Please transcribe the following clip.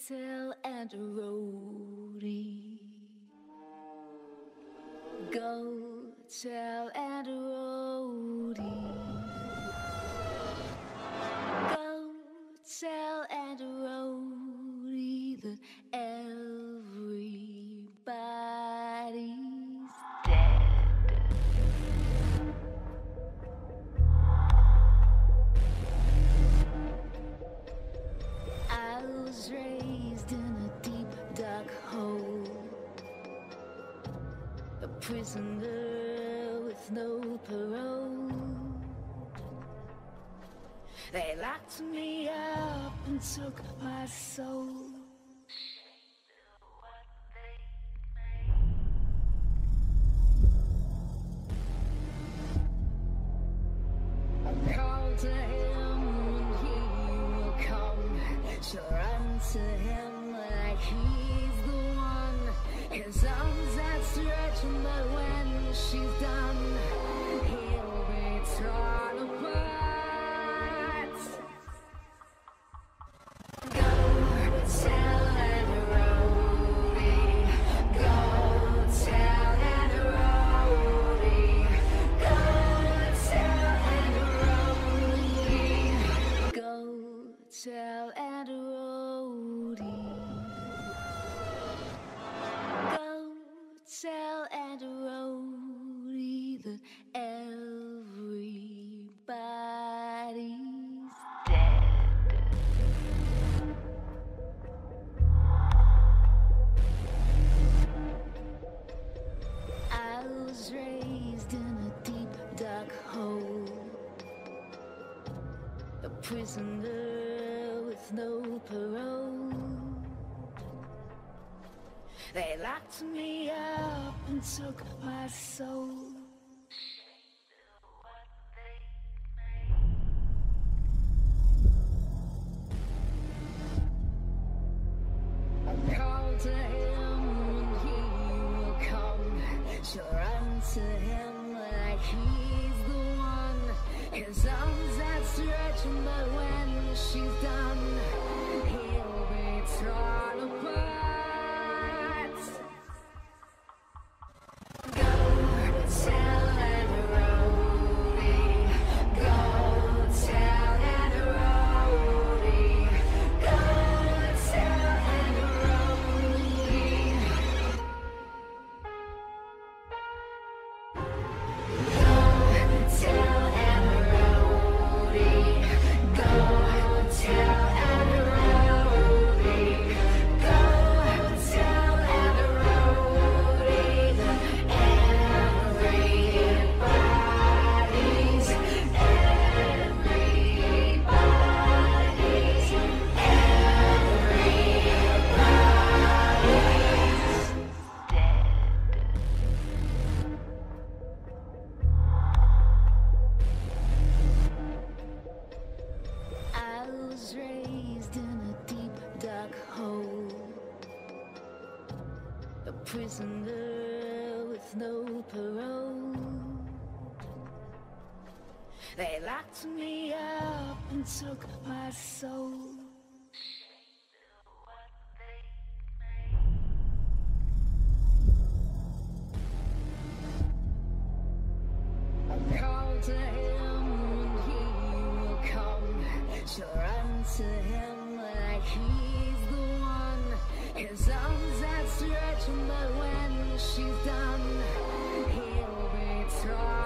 tell and roadie. Go tell and roadie. Go tell and roadie that everybody's dead. I was raised in a deep dark hole, a prisoner with no parole. They locked me up and took my soul. Call to him and he will come. So run to him like he's the one. His arms outstretched, but when she's done, he'll be torn apart. Go tell and roadie. Go tell and roadie. Go tell and roadie. Go tell and roadie. Go tell and roadie that everybody's dead. I was raised in a deep dark hole, a prisoner with no parole. They locked me up and took my soul. Call to him and he will come. So run to him like he's the one. His arms outstretched, but when she's done, he'll be torn apart. Go tell and roadie. Go tell and roadie. Go tell and roadie. Go tell and roadie. Go tell and roadie. Go tell and roadie that everybody's dead. I was raised in a deep dark hole, a prisoner with no parole. They locked me up and took my soul. Call to him and he will come. So run to him like he's the one. His arms outstretched, but when she's done, he'll be torn